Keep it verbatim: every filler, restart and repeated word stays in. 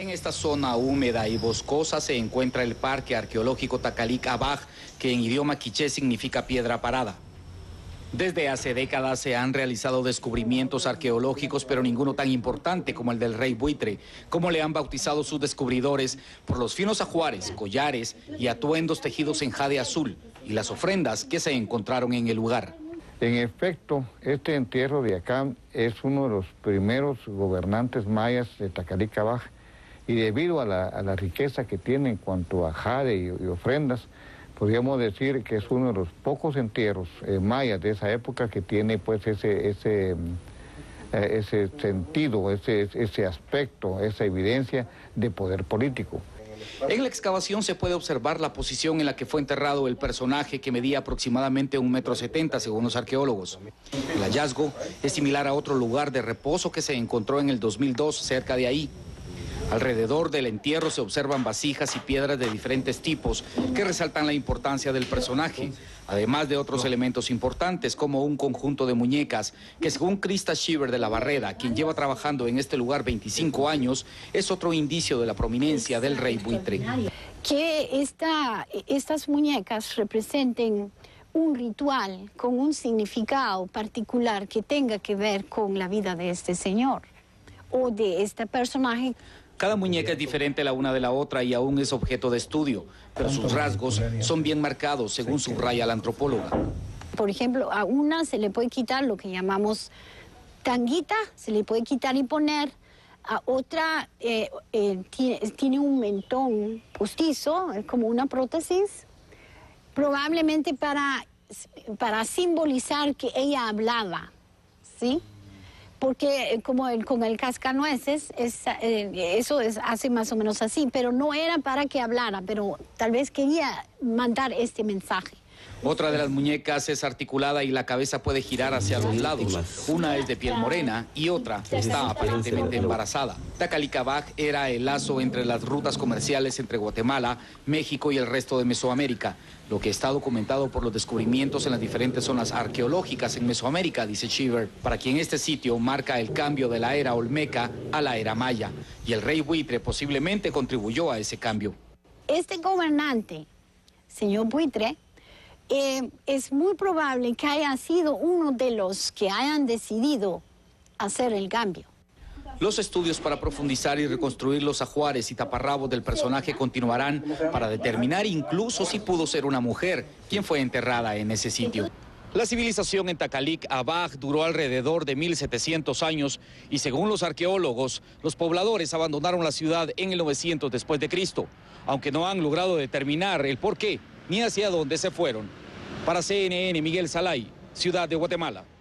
En esta zona húmeda y boscosa se encuentra el Parque Arqueológico Takalik Abaj, que en idioma quiché significa piedra parada. Desde hace décadas se han realizado descubrimientos arqueológicos, pero ninguno tan importante como el del Rey Buitre, como le han bautizado sus descubridores, por los finos ajuares, collares y atuendos tejidos en jade azul y las ofrendas que se encontraron en el lugar. En efecto, este entierro de acá es uno de los primeros gobernantes mayas de Takalik Abaj, y debido a la, a la riqueza que tiene en cuanto a jade y, y ofrendas, podríamos decir que es uno de los pocos entierros eh, mayas de esa época que tiene pues ese, ese, eh, ese sentido, ese, ese aspecto, esa evidencia de poder político. En la excavación se puede observar la posición en la que fue enterrado el personaje, que medía aproximadamente un metro setenta según los arqueólogos. El hallazgo es similar a otro lugar de reposo que se encontró en el dos mil dos cerca de ahí. Alrededor del entierro se observan vasijas y piedras de diferentes tipos que resaltan la importancia del personaje, además de otros elementos importantes como un conjunto de muñecas que, según Krista Shiver de la Barrera, quien lleva trabajando en este lugar veinticinco años, es otro indicio de la prominencia del Rey Buitre. Que esta, estas muñecas representen un ritual con un significado particular que tenga que ver con la vida de este señor o de este personaje. Cada muñeca es diferente la una de la otra y aún es objeto de estudio, pero sus rasgos son bien marcados, según subraya la antropóloga. Por ejemplo, a una se le puede quitar lo que llamamos tanguita, se le puede quitar y poner. A otra eh, eh, tiene, tiene un mentón postizo, es como una prótesis, probablemente para, para simbolizar que ella hablaba, ¿sí? Porque como el, con el cascanueces, es, eh, eso es, hace más o menos así, pero no era para que hablara, pero tal vez quería mandar este mensaje. Otra de las muñecas es articulada y la cabeza puede girar hacia los lados. Una es de piel morena y otra está aparentemente embarazada. Takalik Abaj era el lazo entre las rutas comerciales entre Guatemala, México y el resto de Mesoamérica, lo que está documentado por los descubrimientos en las diferentes zonas arqueológicas en Mesoamérica, dice Shiver, para quien este sitio marca el cambio de la era olmeca a la era maya, y el Rey Buitre posiblemente contribuyó a ese cambio. Este gobernante, señor Buitre, Eh, es muy probable que haya sido uno de los que hayan decidido hacer el cambio. Los estudios para profundizar y reconstruir los ajuares y taparrabos del personaje continuarán para determinar incluso si pudo ser una mujer quien fue enterrada en ese sitio. La civilización en Takalik Abaj duró alrededor de mil setecientos años y, según los arqueólogos, los pobladores abandonaron la ciudad en el novecientos después de Cristo, aunque no han logrado determinar el porqué ni hacia dónde se fueron. Para C N N, Miguel Salay, Ciudad de Guatemala.